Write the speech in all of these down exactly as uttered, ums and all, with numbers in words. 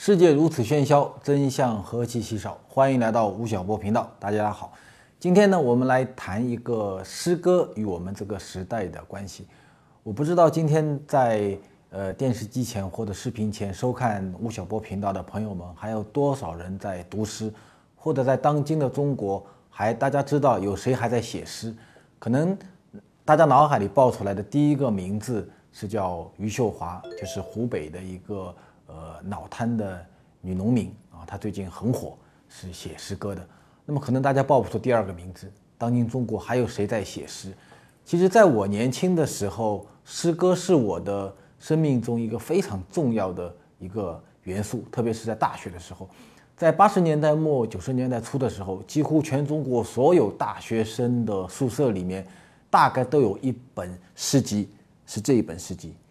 世界如此喧嚣，真相何其稀少。欢迎来到吴晓波频道，大家好。今天呢，我们来谈一个诗歌与我们这个时代的关系。我不知道今天在呃电视机前或者视频前收看吴晓波频道的朋友们，还有多少人在读诗，或者在当今的中国，还大家知道有谁还在写诗？可能大家脑海里爆出来的第一个名字是叫余秀华，就是湖北的一个呃脑瘫的女农民啊，她最近很火，是写诗歌的。那么可能大家报不出第二个名字，当今中国还有谁在写诗？其实在我年轻的时候，诗歌是我的生命中一个非常重要的一个元素，特别是在大学的时候。在八十年代末九十年代初的时候，几乎全中国所有大学生的宿舍里面大概都有一本诗集，是这一本诗集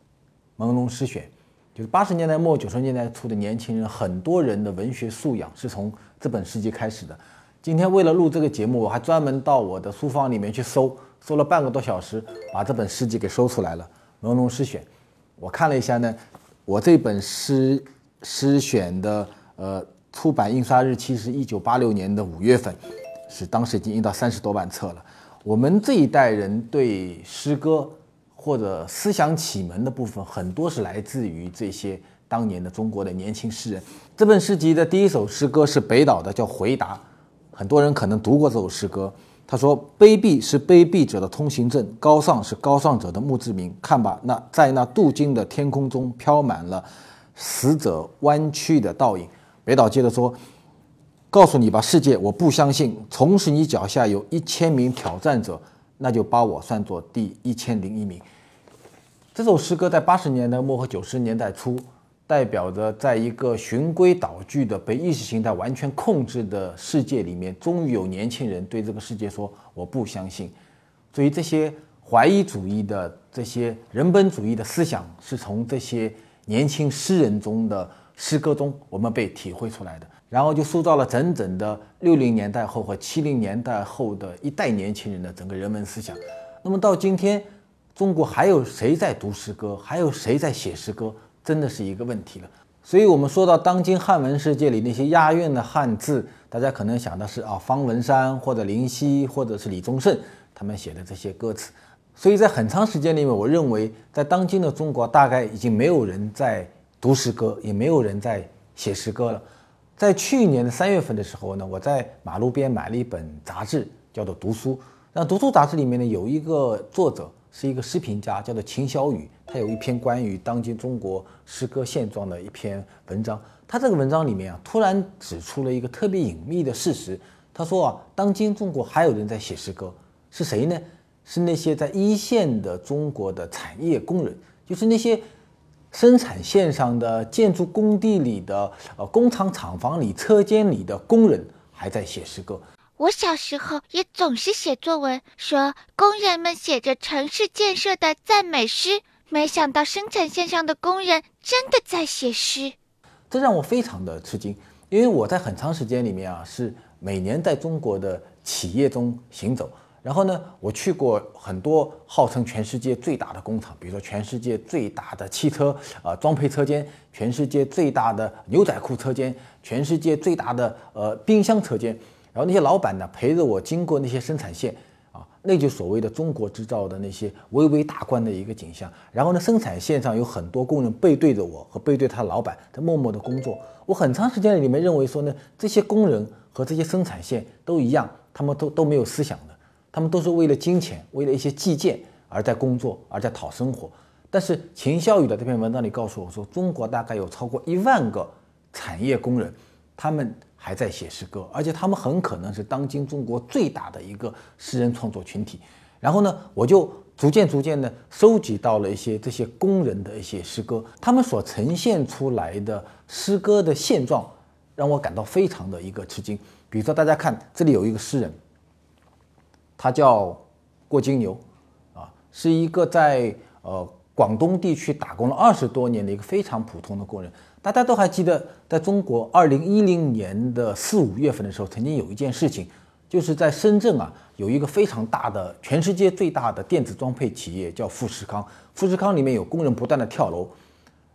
《朦胧诗选》。就是八十年代末九十年代初的年轻人，很多人的文学素养是从这本诗集开始的。今天为了录这个节目，我还专门到我的书房里面去搜，搜了半个多小时，把这本诗集给搜出来了，《朦胧诗选》。我看了一下呢，我这本诗诗选的呃出版印刷日期是一九八六年的五月份，是当时已经印到三十多万册了。我们这一代人对诗歌或者思想启蒙的部分，很多是来自于这些当年的中国的年轻诗人。这本诗集的第一首诗歌是北岛的，叫《回答》，很多人可能读过这首诗歌。他说：卑鄙是卑鄙者的通行证，高尚是高尚者的墓志铭。看吧，那在那镀金的天空中飘满了死者弯曲的倒影。北岛接着说：告诉你吧，世界，我不相信，从使你脚下有一千名挑战者，那就把我算作第一千零一名。这首诗歌在八十年代末和九十年代初，代表着在一个循规蹈矩的被意识形态完全控制的世界里面，终于有年轻人对这个世界说我不相信。所以这些怀疑主义的这些人本主义的思想，是从这些年轻诗人中的诗歌中我们被体会出来的，然后就塑造了整整的六零年代后和七零年代后的一代年轻人的整个人文思想。那么到今天，中国还有谁在读诗歌，还有谁在写诗歌，真的是一个问题了。所以我们说到当今汉文世界里那些押韵的汉字，大家可能想的是啊方文山或者林夕或者是李宗盛他们写的这些歌词。所以在很长时间里面，我认为在当今的中国大概已经没有人在读诗歌，也没有人在写诗歌了。在去年的三月份的时候呢，我在马路边买了一本杂志，叫做《读书》。那《读书》杂志里面呢，有一个作者是一个诗评家，叫做秦小雨，他有一篇关于当今中国诗歌现状的一篇文章。他这个文章里面啊，突然指出了一个特别隐秘的事实。他说啊，当今中国还有人在写诗歌，是谁呢？是那些在一线的中国的产业工人，就是那些生产线上的建筑工地里的呃工厂厂房里车间里的工人还在写诗歌。 我小时候也总是写作文，说工人们写着城市建设的赞美诗，没想到生产线上的工人真的在写诗。 这让我非常的吃惊，因为我在很长时间里面啊，是每年在中国的企业中行走。然后呢，我去过很多号称全世界最大的工厂，比如说全世界最大的汽车呃装配车间，全世界最大的牛仔裤车间，全世界最大的呃冰箱车间。然后那些老板呢，陪着我经过那些生产线啊，那就所谓的中国制造的那些巍巍大观的一个景象。然后呢，生产线上有很多工人背对着我和背对他老板在默默的工作。我很长时间里面认为说呢，这些工人和这些生产线都一样，他们都都没有思想的。他们都是为了金钱，为了一些计件而在工作，而在讨生活。但是秦小雨的这篇文章里告诉我说，中国大概有超过一万个产业工人，他们还在写诗歌，而且他们很可能是当今中国最大的一个诗人创作群体。然后呢，我就逐渐逐渐的收集到了一些这些工人的一些诗歌，他们所呈现出来的诗歌的现状，让我感到非常的一个吃惊。比如说，大家看这里有一个诗人，他叫郭金牛，啊，是一个在呃广东地区打工了二十多年的一个非常普通的工人。大家都还记得，在中国二零一零年的四五月份的时候，曾经有一件事情，就是在深圳啊，有一个非常大的、全世界最大的电子装配企业叫富士康。富士康里面有工人不断的跳楼，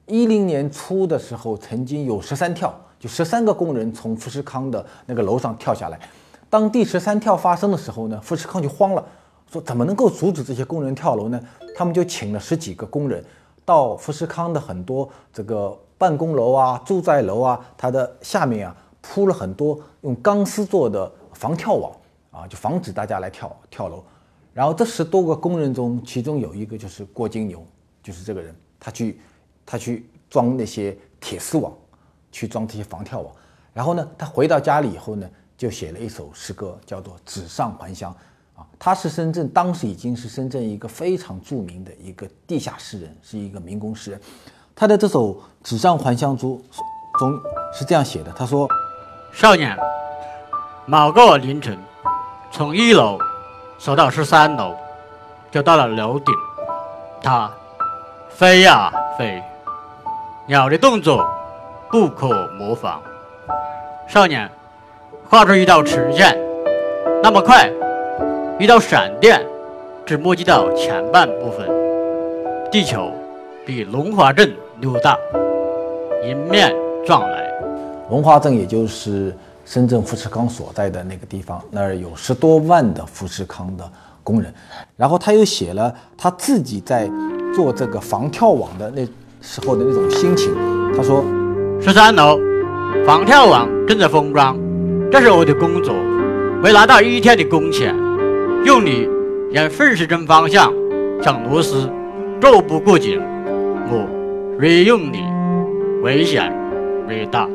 一零年初的时候，曾经有十三跳，就十三个工人从富士康的那个楼上跳下来。当第十三跳发生的时候呢，富士康就慌了，说怎么能够阻止这些工人跳楼呢？他们就请了十几个工人到富士康的很多这个办公楼啊、住宅楼啊，它的下面啊铺了很多用钢丝做的防跳网啊，就防止大家来跳跳楼。然后这十多个工人中，其中有一个就是郭金牛，就是这个人，他去他去装那些铁丝网，去装这些防跳网。然后呢，他回到家里以后呢，就写了一首诗歌，叫做《纸上还乡》啊。他是深圳当时已经是深圳一个非常著名的一个地下诗人，是一个民工诗人。他的这首《纸上还乡》中中是这样写的，他说： 少年，某个凌晨，从一楼走到十三楼，就到了楼顶。它飞呀飞，鸟的动作不可模仿。少年，画出一道直线，那么快，一道闪电只摸及到前半部分。地球比龙华镇溜大，迎面撞来。 龙华镇也就是深圳富士康所在的那个地方，那儿有十多万的富士康的工人。然后他又写了他自己在做这个防跳网的那时候的那种心情。他说： 十三楼防跳网正在封装，这是我的工作。为拿到一天的工钱，用力沿顺时针方向将螺丝做不过紧，我越用力，危险越大。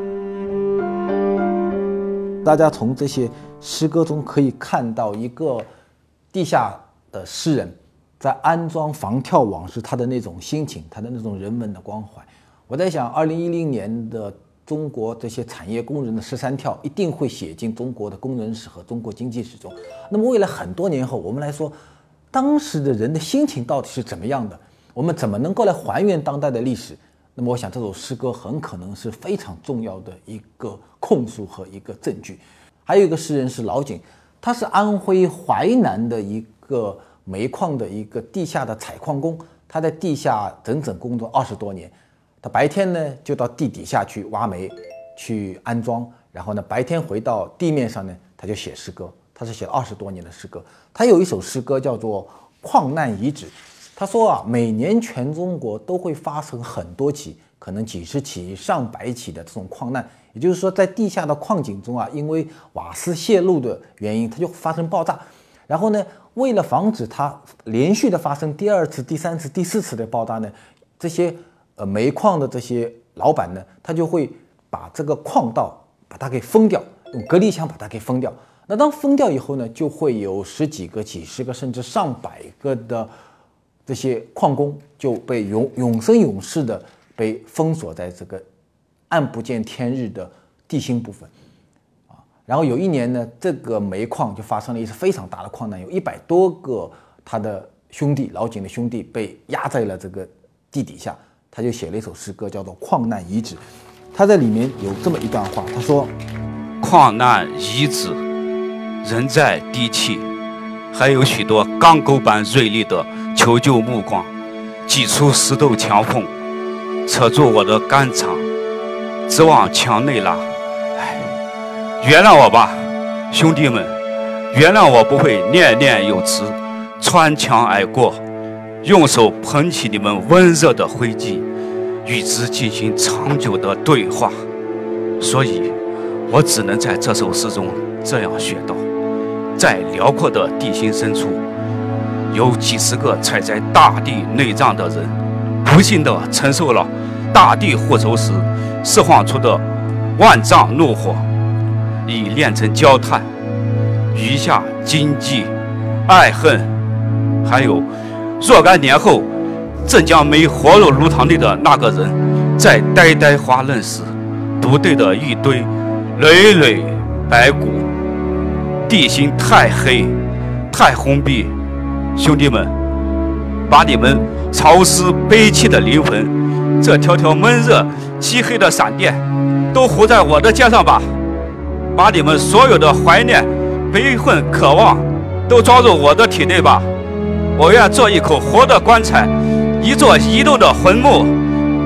大家从这些诗歌中可以看到一个地下的诗人在安装防跳网时他的那种心情，他的那种人文的关怀。我在想二零一零年的中国这些产业工人的十三跳一定会写进中国的工人史和中国经济史中。那么未来很多年后我们来说，当时的人的心情到底是怎么样的，我们怎么能够来还原当代的历史？那么我想这首诗歌很可能是非常重要的一个控诉和一个证据。还有一个诗人是老井，他是安徽淮南的一个煤矿的一个地下的采矿工，他在地下整整工作二十多年。他白天呢就到地底下去挖煤去安装，然后呢白天回到地面上呢他就写诗歌，他是写了二十多年的诗歌。他有一首诗歌叫做《矿难遗址》，他说啊，每年全中国都会发生很多起，可能几十起、上百起的这种矿难。也就是说，在地下的矿井中啊，因为瓦斯泄漏的原因，它就发生爆炸。然后呢，为了防止它连续的发生第二次、第三次、第四次的爆炸呢，这些呃煤矿的这些老板呢，他就会把这个矿道把它给封掉，用隔离墙把它给封掉。那当封掉以后呢，就会有十几个、几十个，甚至上百个的这些矿工就被永永生永世的被封锁在这个暗不见天日的地心部分啊。然后有一年呢，这个煤矿就发生了一次非常大的矿难，有一百多个他的兄弟，老井的兄弟被压在了这个地底下。他就写了一首诗歌，叫做《矿难遗址》。他在里面有这么一段话，他说： 矿难遗址，人在低气，还有许多钢钩般锐利的求救目光，挤出石头墙缝，扯住我的肝肠，直往墙内拉。哎，原谅我吧，兄弟们，原谅我不会念念有词，穿墙而过，用手捧起你们温热的灰烬，与之进行长久的对话。所以我只能在这首诗中这样学到：在辽阔的地心深处，有几十个踩在大地内脏的人，不幸地承受了大地复仇时释放出的万丈怒火，已炼成焦炭，余下荆棘、爱恨，还有若干年后正将没活入炉膛里的那个人，在呆呆发愣时独对的一堆累累白骨。地心太黑，太封闭，兄弟们，把你们潮湿悲戚的灵魂，这条条闷热漆黑的闪电，都糊在我的肩上吧。把你们所有的怀念、悲愤、渴望，都装入我的体内吧。我愿做一口活的棺材，一座移动的坟墓，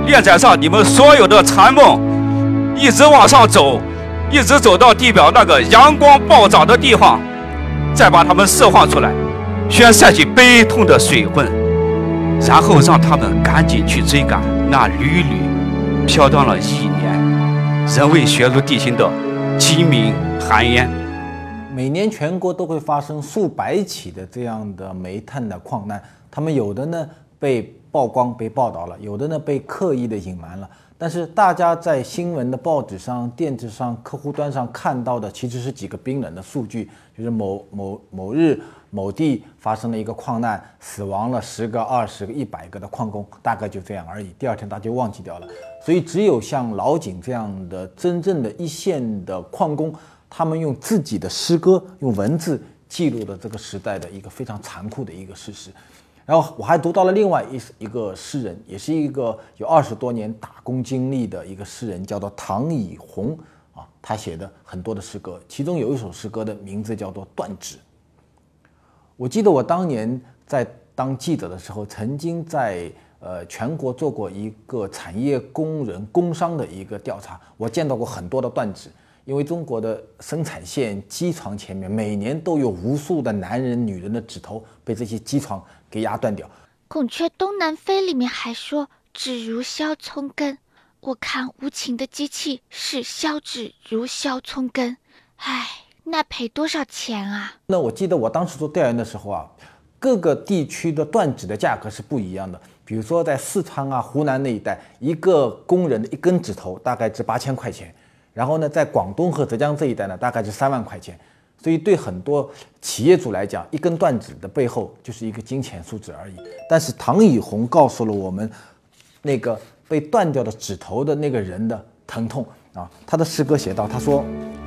连载上你们所有的残梦，一直往上走，一直走到地表那个阳光暴涨的地方，再把它们释放出来，宣散去悲痛的水分，然后让他们赶紧去追赶那缕缕飘荡了一年、仍未雪入地心的鸡鸣寒烟。 每年全国都会发生数百起的这样的煤炭的矿难，他们有的呢被曝光、被报道了，有的呢被刻意的隐瞒了。但是大家在新闻的报纸上、电视上、客户端上看到的，其实是几个冰冷的数据，就是某某某日某地发生了一个矿难，死亡了十个、二十个、一百个的矿工，大概就这样而已。第二天大家就忘记掉了。所以只有像老井这样的真正的一线的矿工，他们用自己的诗歌、用文字记录了这个时代的一个非常残酷的一个事实。然后我还读到了另外一一个诗人，也是一个有二十多年打工经历的一个诗人，叫做唐以红啊，他写的很多的诗歌，其中有一首诗歌的名字叫做《断指》。我记得我当年在当记者的时候，曾经在呃全国做过一个产业工人工伤的一个调查，我见到过很多的断指。因为中国的生产线机床前面每年都有无数的男人女人的指头被这些机床给压断掉。 孔雀东南飞里面还说指如削葱根，我看无情的机器是削指如削葱根，唉，那赔多少钱啊？ 那我记得我当时做调研的时候啊，各个地区的断指的价格是不一样的。比如说在四川啊、湖南那一带，一个工人的一根指头大概值八千块钱。然后呢，在广东和浙江这一带呢，大概是三万块钱。所以对很多企业主来讲，一根断指的背后就是一个金钱数字而已。但是唐以红告诉了我们，那个被断掉的指头的那个人的疼痛啊。他的诗歌写道，他说：“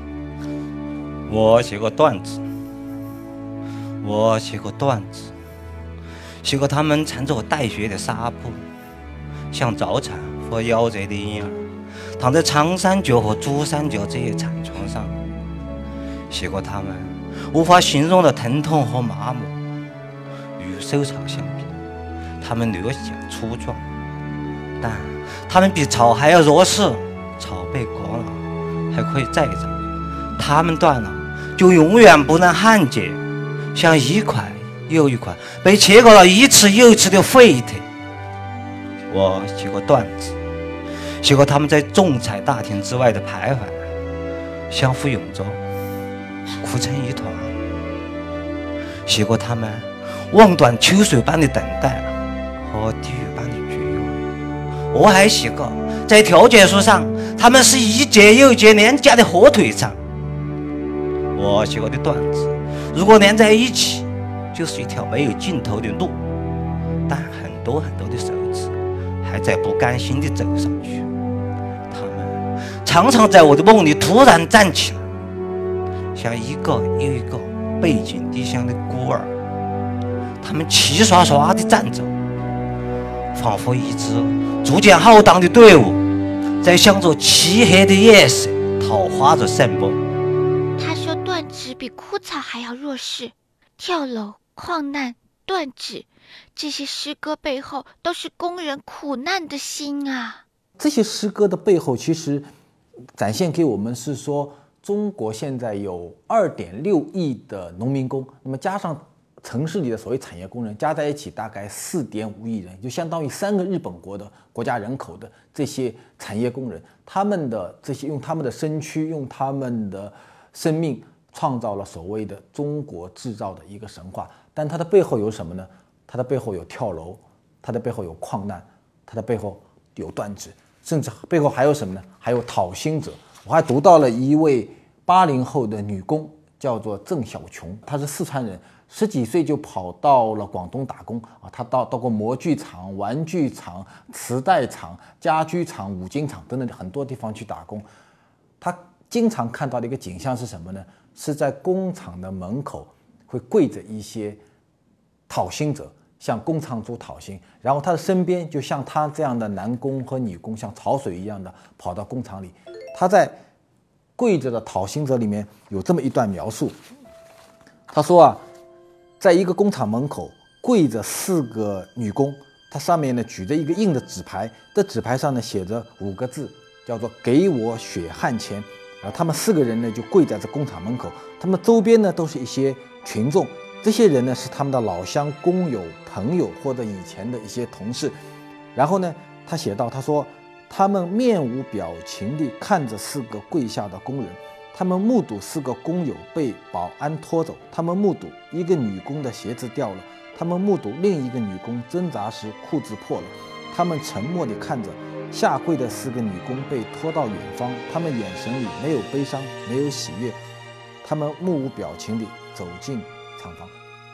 我写过断指，我写过断指，写过他们缠着我带血的纱布，像早产或夭折的婴儿。”躺在长三角和珠三角这些产床上，写过他们无法形容的疼痛和麻木。与收草相比，他们略显粗壮，但他们比草还要弱势。草被割了还可以再长，他们断了就永远不能焊接，像一块又一块被切割了一次又一次的废铁。我写过断指，写过他们在仲裁大厅之外的徘徊，相互拥着，哭成一团。写过他们望断秋水般的等待和地狱般的绝望。我还写过在调解书上，他们是一节又一节连夹的火腿肠。我写过的段子，如果连在一起，就是一条没有尽头的路，但很多很多的手指还在不甘心地走上去。常常在我的梦里突然站起来，像一个又一个背井离乡的孤儿。他们齐刷刷地站着，仿佛一支逐渐浩荡的队伍，在向着漆黑的夜色讨伐着圣梦。 他说断指比枯草还要弱势，跳楼、矿难、断指，这些诗歌背后都是工人苦难的心啊。 这些诗歌的背后其实展现给我们是说，中国现在有二点六亿的农民工，那么加上城市里的所谓产业工人，加在一起大概四点五亿人，就相当于三个日本国的国家人口的这些产业工人，他们的这些用他们的身躯，用他们的生命，创造了所谓的中国制造的一个神话。但它的背后有什么呢？它的背后有跳楼，它的背后有矿难，它的背后有断指。甚至背后还有什么呢？还有讨薪者。我还读到了一位八零后的女工，叫做郑小琼，她是四川人，十几岁就跑到了广东打工啊。她到到过模具厂、玩具厂、磁带厂、家居厂、五金厂等等很多地方去打工。她经常看到的一个景象是什么呢？是在工厂的门口会跪着一些讨薪者，向工厂主讨薪，然后他的身边就像他这样的男工和女工，像潮水一样的跑到工厂里。他在跪着的讨薪者里面有这么一段描述，他说啊，在一个工厂门口跪着四个女工， 它上面呢举着一个硬的纸牌，这纸牌上呢写着五个字，叫做“给我血汗钱”。然后他们四个人呢就跪在这工厂门口，他们周边呢都是一些群众，这些人呢是他们的老乡、工友、朋友或者以前的一些同事。然后呢，他写道，他说他们面无表情地看着四个跪下的工人，他们目睹四个工友被保安拖走，他们目睹一个女工的鞋子掉了，他们目睹另一个女工挣扎时裤子破了，他们沉默地看着下跪的四个女工被拖到远方，他们眼神里没有悲伤，没有喜悦，他们目无表情地走进厂房。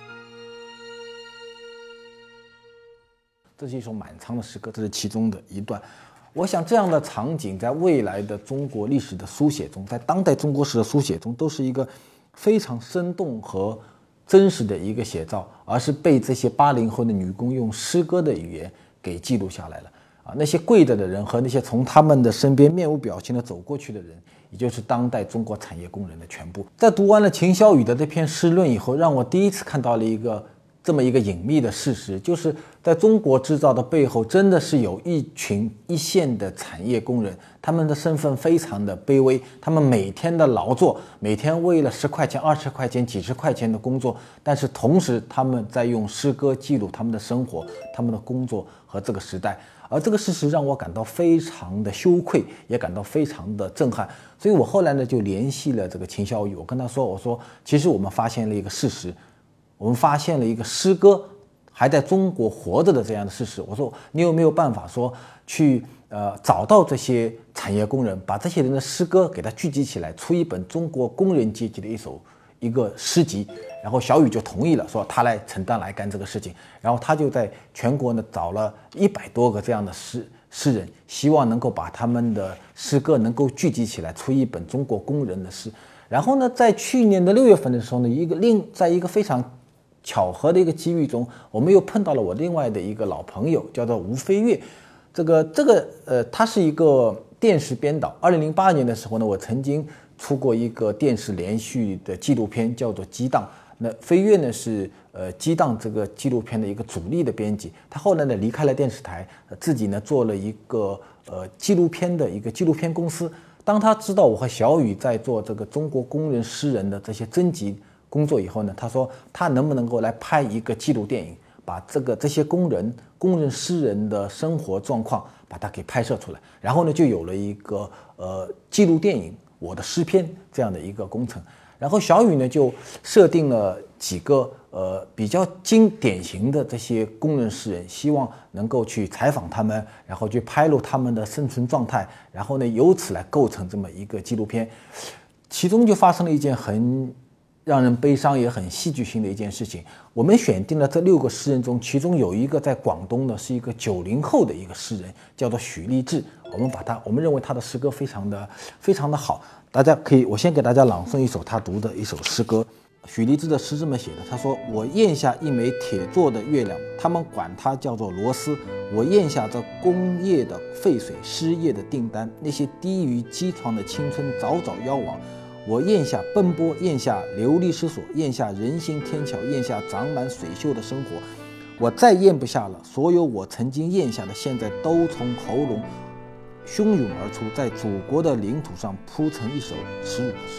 这是一首满长的诗歌，这是其中的一段。我想这样的场景在未来的中国历史的书写中，在当代中国史的书写中，都是一个非常生动和真实的一个写照，而是被这些八零后的女工用诗歌的语言给记录下来了。啊，那些跪着的人和那些从他们的身边面无表情的走过去的人，也就是当代中国产业工人的全部。在读完了秦小雨的这篇诗论以后，让我第一次看到了一个这么一个隐秘的事实，就是在中国制造的背后，真的是有一群一线的产业工人，他们的身份非常的卑微，他们每天的劳作，每天为了十块钱、二十块钱、几十块钱的工作，但是同时他们在用诗歌记录他们的生活、他们的工作和这个时代。而这个事实让我感到非常的羞愧，也感到非常的震撼。所以我后来呢就联系了这个秦小雨，我跟他说，我说其实我们发现了一个事实，我们发现了一个诗歌还在中国活着的这样的事实。我说你有没有办法说去呃找到这些产业工人，把这些人的诗歌给他聚集起来，出一本中国工人阶级的一首一个诗集。然后小雨就同意了，说他来承担来干这个事情。然后他就在全国呢找了一百多个这样的诗诗人，希望能够把他们的诗歌能够聚集起来，出一本中国工人的诗。然后呢，在去年的六月份的时候呢，一个另在一个非常巧合的一个机遇中，我们又碰到了我另外的一个老朋友，叫做吴飞跃。这个这个呃，他是一个电视编导。二零零八年的时候呢，我曾经出过一个电视连续的纪录片，叫做《激荡》。那飞跃呢是呃《激荡》这个纪录片的一个主力的编辑，他后来呢离开了电视台，呃、自己呢做了一个呃纪录片的一个纪录片公司。当他知道我和小雨在做这个中国工人诗人的这些征集工作以后呢，他说他能不能够来拍一个纪录电影，把这个这些工人工人诗人的生活状况把它给拍摄出来，然后呢就有了一个呃纪录电影《我的诗篇》这样的一个工程。然后小雨呢就设定了几个呃比较经典型的这些工人诗人，希望能够去采访他们，然后去拍录他们的生存状态，然后呢由此来构成这么一个纪录片。其中就发生了一件很让人悲伤也很戏剧性的一件事情。我们选定了这六个诗人中，其中有一个在广东的是一个九零后的一个诗人，叫做许立志。我们把他，我们认为他的诗歌非常的非常的好。大家可以，我先给大家朗诵一首他读的一首诗歌。许立志的诗这么写的，他说：我咽下一枚铁做的月亮，他们管它叫做螺丝。我咽下这工业的废水，失业的订单，那些低于机床的青春早早夭亡。我咽下奔波，咽下流离失所，咽下人心天巧，咽下长满水锈的生活。我再咽不下了，所有我曾经咽下的，现在都从喉咙汹涌而出，在祖国的领土上铺成一首耻辱的诗。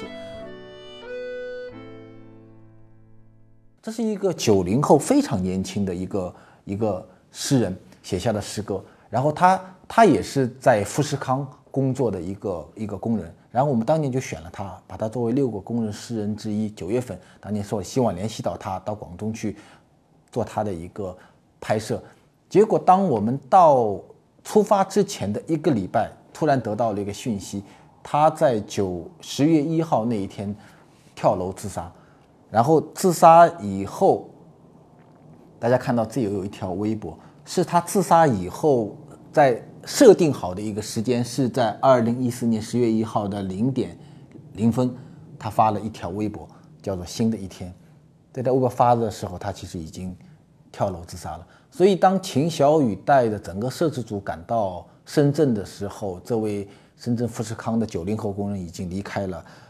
这是一个九零后非常年轻的一个一个诗人写下的诗歌，然后他他也是在富士康工作的一个一个工人，然后我们当年就选了他，把他作为六个工人诗人之一。九月份当年说希望联系到他，到广东去做他的一个拍摄。结果当我们到出发之前的一个礼拜，突然得到了一个讯息，他在九十月一号那一天跳楼自杀。然后自杀以后，大家看到这里有一条微博，是他自杀以后在设定好的一个时间，是在二零一四年十月一号的零点零分，他发了一条微博，叫做新的一天。在他微博发的时候，他其实已经跳楼自杀了。所以当秦小雨带着整个摄制组赶到深圳的时候，这位深圳富士康的九零后工人已经离开了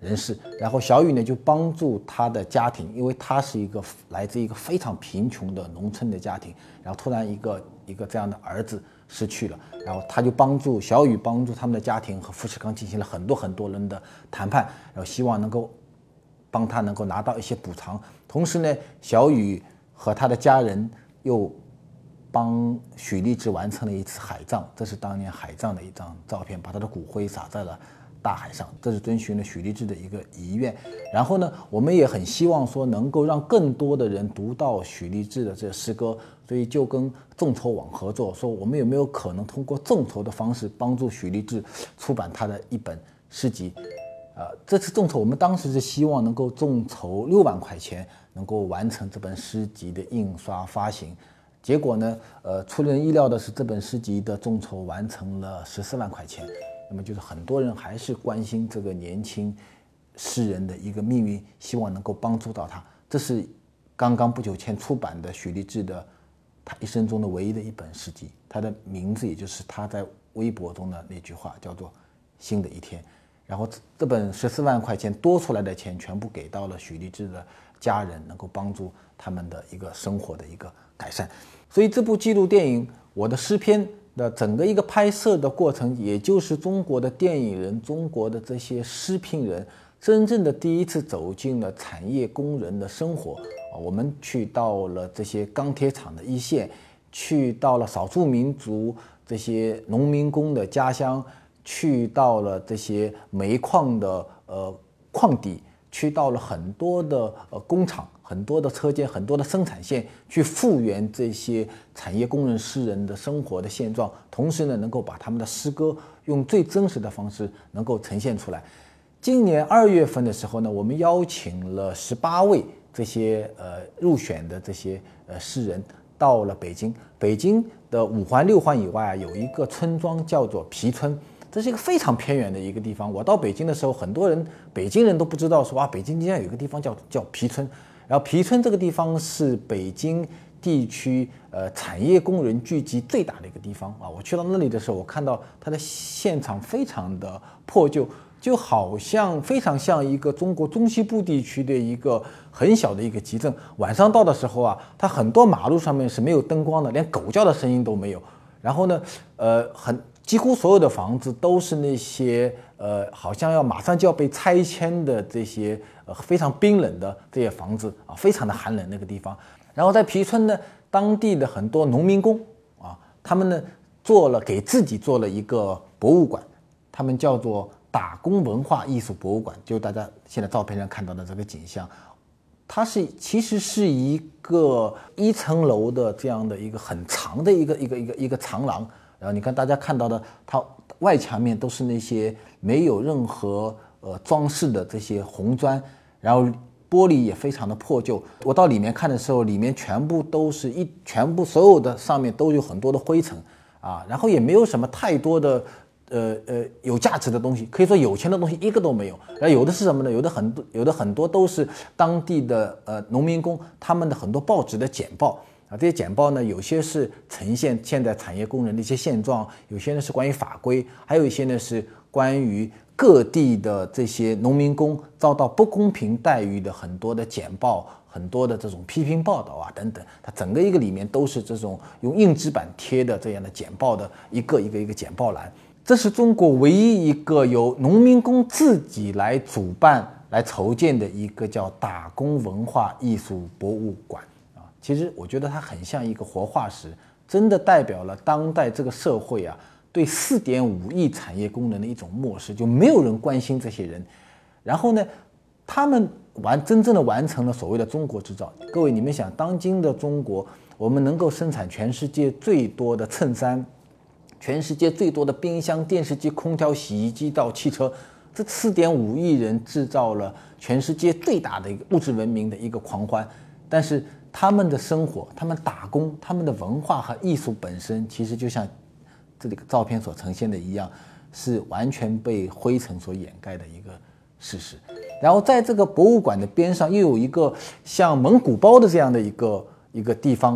人士，然后小雨呢就帮助他的家庭，因为他是一个来自一个非常贫穷的农村的家庭，然后突然一个一个这样的儿子失去了，然后他就帮助小雨帮助他们的家庭和富士康进行了很多很多人的谈判，然后希望能够帮他能够拿到一些补偿。同时呢，小雨和他的家人又帮许立志完成了一次海葬，这是当年海葬的一张照片，把他的骨灰撒在了大海上，这是遵循了许立志的一个遗愿。然后呢，我们也很希望说能够让更多的人读到许立志的这诗歌，所以就跟众筹网合作，说我们有没有可能通过众筹的方式帮助许立志出版他的一本诗集。呃，这次众筹我们当时是希望能够众筹六万块钱，能够完成这本诗集的印刷发行。结果呢，呃，出人意料的是，这本诗集的众筹完成了十四万块钱。那么就是很多人还是关心这个年轻诗人的一个命运，希望能够帮助到他。这是刚刚不久前出版的许立志的他一生中的唯一的一本诗集，他的名字也就是他在微博中的那句话，叫做新的一天。然后这本十四万块钱多出来的钱全部给到了许立志的家人，能够帮助他们的一个生活的一个改善。所以这部纪录电影《我的诗篇》的整个一个拍摄的过程，也就是中国的电影人、中国的这些诗评人真正的第一次走进了产业工人的生活。我们去到了这些钢铁厂的一线，去到了少数民族这些农民工的家乡，去到了这些煤矿的呃矿底，去到了很多的呃工厂、很多的车间、很多的生产线，去复原这些产业工人诗人的生活的现状，同时呢，能够把他们的诗歌用最真实的方式能够呈现出来。今年二月份的时候呢，我们邀请了十八位这些呃入选的这些呃诗人到了北京。北京的五环六环以外啊，有一个村庄叫做皮村。这是一个非常偏远的一个地方。我到北京的时候，很多人北京人都不知道说啊，北京竟然有一个地方叫叫皮村。然后皮村这个地方是北京地区呃产业工人聚集最大的一个地方啊。我去到那里的时候，我看到它的现场非常的破旧，就好像非常像一个中国中西部地区的一个很小的一个集镇。晚上到的时候啊，它很多马路上面是没有灯光的，连狗叫的声音都没有。然后呢，呃，很。几乎所有的房子都是那些呃，好像要马上就要被拆迁的这些呃非常冰冷的这些房子啊，非常的寒冷那个地方。然后在皮村呢，当地的很多农民工啊，他们呢做了给自己做了一个博物馆，他们叫做打工文化艺术博物馆，就大家现在照片上看到的这个景象。它是其实是一个一层楼的这样的一个很长的一个一个一个一个长廊。然后你看大家看到的，它外墙面都是那些没有任何呃装饰的这些红砖，然后玻璃也非常的破旧。我到里面看的时候，里面全部都是一全部所有的上面都有很多的灰尘啊，然后也没有什么太多的呃呃有价值的东西，可以说有钱的东西一个都没有。然后有的是什么呢？有的很多有的很多都是当地的呃农民工他们的很多报纸的简报。啊，这些简报呢，有些是呈现现在产业工人的一些现状，有些呢是关于法规，还有一些呢是关于各地的这些农民工遭到不公平待遇的很多的简报，很多的这种批评报道啊等等。它整个一个里面都是这种用硬纸板贴的这样的简报的一个一个一个简报栏。这是中国唯一一个由农民工自己来主办、来筹建的一个叫打工文化艺术博物馆。其实我觉得它很像一个活化石，真的代表了当代这个社会啊对四点五亿产业工人的一种漠视，就没有人关心这些人。然后呢，他们完真正的完成了所谓的中国制造。各位，你们想，当今的中国，我们能够生产全世界最多的衬衫，全世界最多的冰箱、电视机、空调、洗衣机到汽车，这四点五亿人制造了全世界最大的一个物质文明的一个狂欢。但是他们的生活，他们打工，他们的文化和艺术本身，其实就像这里照片所呈现的一样，是完全被灰尘所掩盖的一个事实。然后在这个博物馆的边上，又有一个像蒙古包的这样的一个一个地方，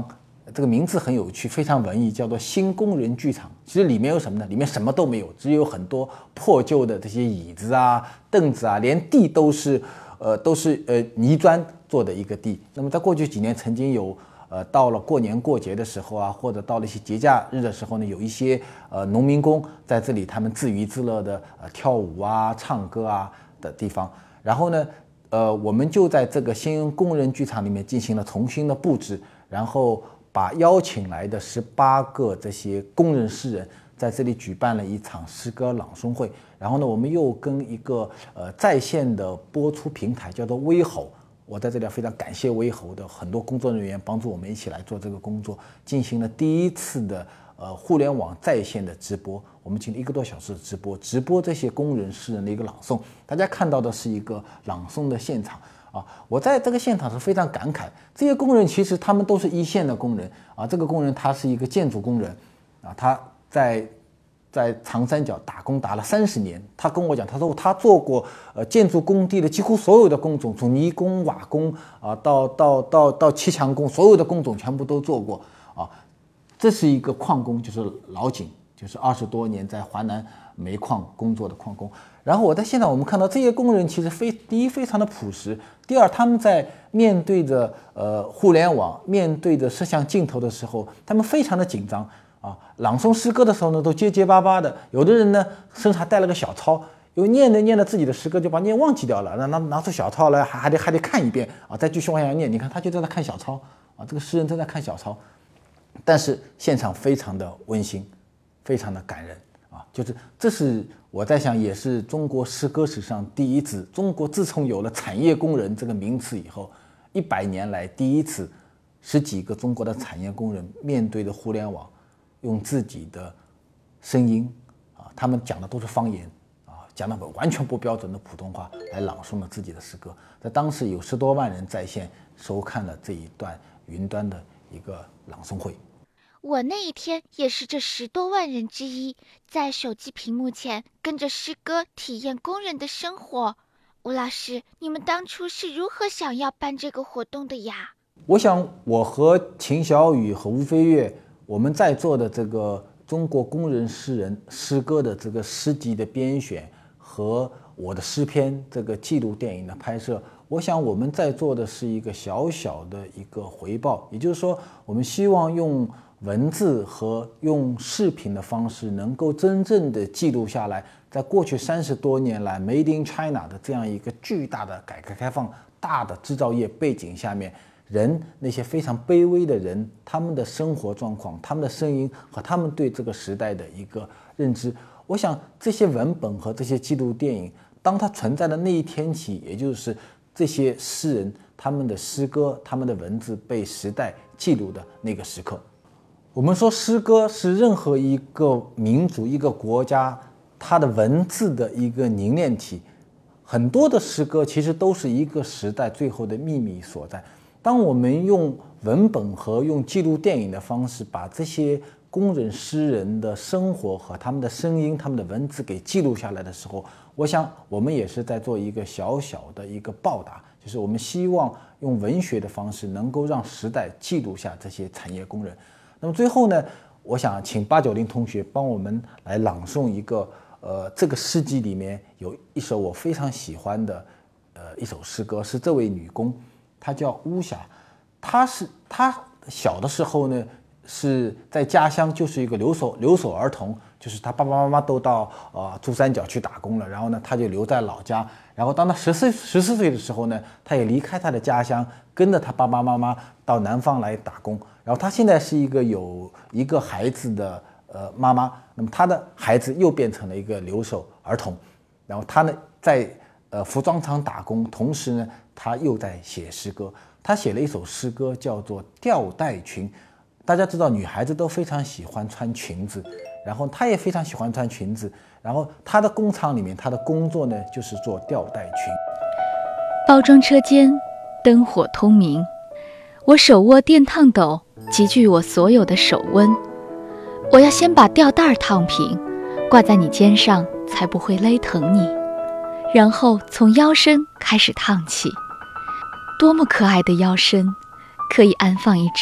这个名字很有趣，非常文艺，叫做新工人剧场。其实里面有什么呢？里面什么都没有，只有很多破旧的这些椅子啊、凳子啊，连地都是呃都是呃泥砖做的一个地。那么在过去几年，曾经有呃到了过年过节的时候啊，或者到了一些节假日的时候呢，有一些呃农民工在这里他们自娱自乐的呃跳舞啊、唱歌啊的地方。然后呢，呃我们就在这个新工人剧场里面进行了重新的布置，然后把邀请来的十八个这些工人诗人在这里举办了一场诗歌朗诵会。然后呢，我们又跟一个呃在线的播出平台叫做微吼，我在这里非常感谢微吼的很多工作人员帮助我们一起来做这个工作，进行了第一次的呃互联网在线的直播。我们进行一个多小时的直播，直播这些工人诗人的一个朗诵。大家看到的是一个朗诵的现场。啊，我在这个现场是非常感慨，这些工人其实他们都是一线的工人啊。这个工人他是一个建筑工人啊，他在在长三角打工打了三十年。他跟我讲，他说他做过呃建筑工地的几乎所有的工种，从泥工、瓦工啊到到到到砌墙工，所有的工种全部都做过啊。这是一个矿工，就是老井，就是二十多年在华南煤矿工作的矿工。然后我在现场，我们看到这些工人其实非第一非常的朴实，第二他们在面对着呃互联网、面对着摄像镜头的时候，他们非常的紧张啊。朗诵诗歌的时候呢，都结结巴巴的，有的人呢身上还带了个小抄，因为念着念着自己的诗歌就把念忘记掉了，那拿拿出小抄来还还得还得看一遍啊，再继续往下念。你看他就在那看小抄啊，这个诗人正在看小抄，但是现场非常的温馨，非常的感人。啊，就是这是我在想，也是中国诗歌史上第一次。中国自从有了产业工人这个名词以后，一百年来第一次，十几个中国的产业工人面对着互联网，用自己的声音啊，他们讲的都是方言啊，讲的完全不标准的普通话来朗诵了自己的诗歌。在当时有十多万人在线收看了这一段云端的一个朗诵会。 我那一天也是这十多万人之一，在手机屏幕前跟着诗歌体验工人的生活。吴老师，你们当初是如何想要办这个活动的呀？ 我想我和秦小雨和吴飞跃，我们在做的这个中国工人诗人诗歌的这个诗集的编选和我的诗篇这个纪录电影的拍摄，我想我们在做的是一个小小的一个回报，也就是说，我们希望用文字和用视频的方式，能够真正的记录下来，在过去三十多年来 Made in China 的这样一个巨大的改革开放、大的制造业背景下面，人那些非常卑微的人，他们的生活状况、他们的声音和他们对这个时代的一个认知。我想这些文本和这些纪录电影，当它存在的那一天起，也就是这些诗人他们的诗歌、他们的文字被时代记录的那个时刻。我们说诗歌是任何一个民族、一个国家它的文字的一个凝练体，很多的诗歌其实都是一个时代最后的秘密所在。当我们用文本和用纪录电影的方式把这些工人诗人的生活和他们的声音、他们的文字给记录下来的时候，我想我们也是在做一个小小的一个报答，就是我们希望用文学的方式能够让时代记录下这些产业工人。那么最后呢，我想请八九零同学帮我们来朗诵一个，呃，这个诗集里面有一首我非常喜欢的，呃，一首诗歌，是这位女工，她叫巫霞，她是她小的时候呢是在家乡就是一个留守留守儿童，就是她爸爸妈妈都到呃珠三角去打工了，然后呢她就留在老家，然后当她十四十四岁的时候呢，她也离开她的家乡，跟着她爸爸妈妈到南方来打工。然后她现在是一个有一个孩子的呃妈妈，那么她的孩子又变成了一个留守儿童，然后她呢在呃服装厂打工，同时呢她又在写诗歌。她写了一首诗歌叫做《吊带裙》，大家知道女孩子都非常喜欢穿裙子，然后她也非常喜欢穿裙子，然后她的工厂里面她的工作呢就是做吊带裙。 包装车间灯火通明，我手握电烫斗，集聚我所有的手温。我要先把吊带烫平，挂在你肩上才不会勒疼你，然后从腰身开始烫起。多么可爱的腰身，可以安放一只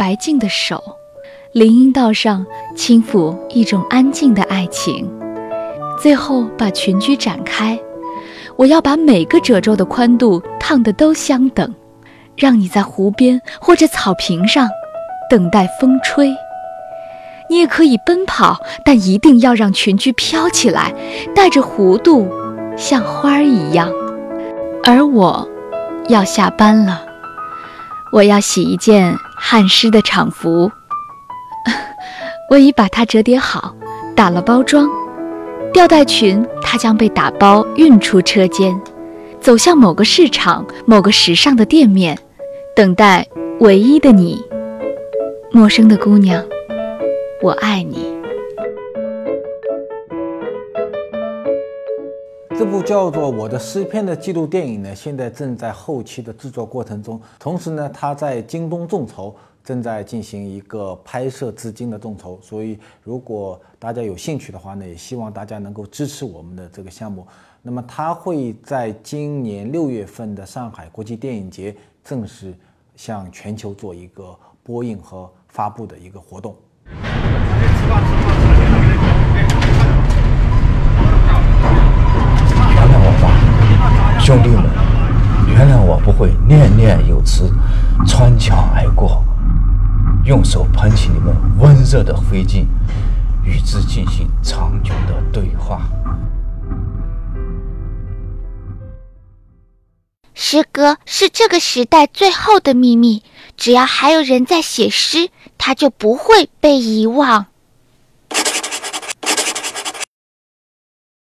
白净的手，林荫道上轻抚一种安静的爱情，最后把裙裾展开。我要把每个褶皱的宽度烫得都相等，让你在湖边或者草坪上等待风吹。你也可以奔跑，但一定要让裙裾飘起来，带着弧度，像花儿一样。而我要下班了，我要洗一件汗湿的厂服。我已把它折叠好，打了包装。吊带裙它将被打包运出车间，走向某个市场，某个时尚的店面，等待唯一的你。陌生的姑娘，我爱你。 这部叫做《我的诗篇》的纪录电影呢，现在正在后期的制作过程中，同时呢，它在京东众筹正在进行一个拍摄资金的众筹，所以如果大家有兴趣的话呢，也希望大家能够支持我们的这个项目。那么它会在今年六月份的上海国际电影节正式向全球做一个播映和发布的一个活动。 原谅我吧，兄弟们，原谅我不会念念有词，穿墙而过，用手捧起你们温热的灰烬，与之进行长久的对话。 诗歌是这个时代最后的秘密，只要还有人在写诗，它就不会被遗忘。